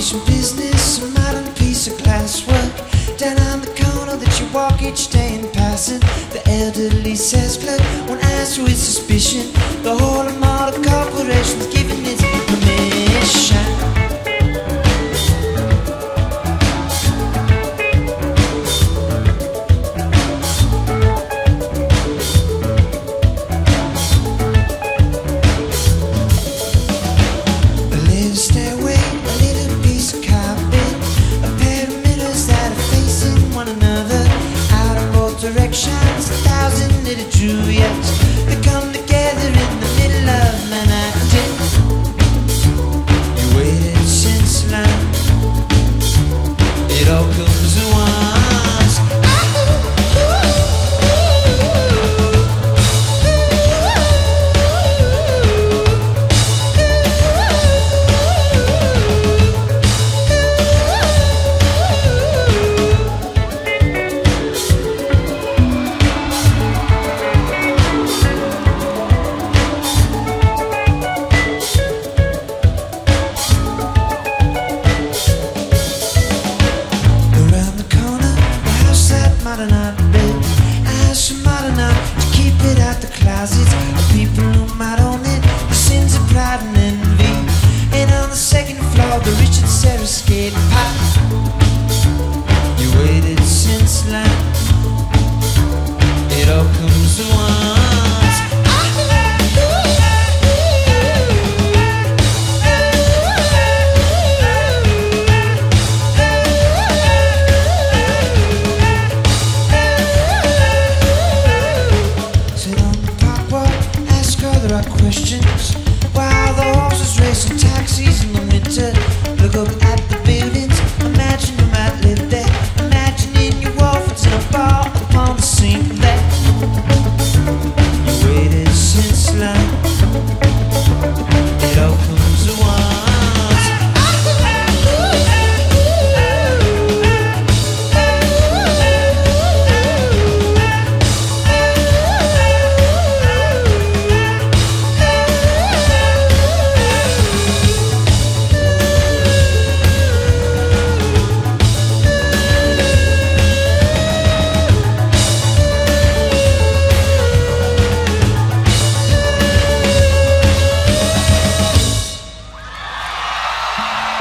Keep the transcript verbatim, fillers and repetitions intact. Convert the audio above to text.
Unfinished business, a modern piece of glasswork. Down on the corner that you walk each day in passing, the elderly says clerk won't answer with suspicion. The whole amount of corporations giving its permission. Directions, a thousand little Juliets, they come together in the middle of Manhattan. You waited since long, it all comes at once. Modern art built, house modern art to keep it out the closets of people who might own it. The sins of pride and envy. And on the second floor, the Richard Serra skate park. You waited since long, it all comes to one.